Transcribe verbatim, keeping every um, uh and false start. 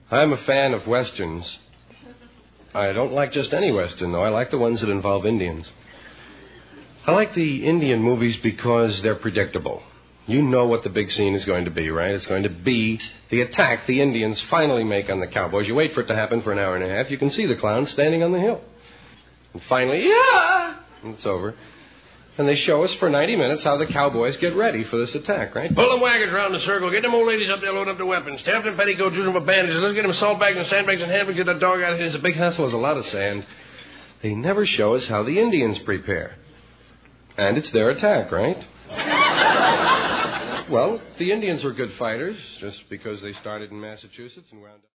I'm a fan of Westerns. I don't like just any Western, though. I like the ones that involve Indians. I like the Indian movies because they're predictable. You know what the big scene is going to be, right? It's going to be the attack the Indians finally make on the cowboys. You wait for it to happen for an hour and a half. You can see the clowns standing on the hill. And finally, yeah! And it's over. And they show us for ninety minutes how the cowboys get ready for this attack, right? Pull them wagons around the circle. Get them old ladies up there, load up their weapons. Tap them petticoats, use them for bandages. Let's get them salt bags and sandbags and handbags. Get that dog out of here. It's a big hassle. There's a lot of sand. They never show us how the Indians prepare. And it's their attack, right? Well, the Indians were good fighters just because they started in Massachusetts and wound up...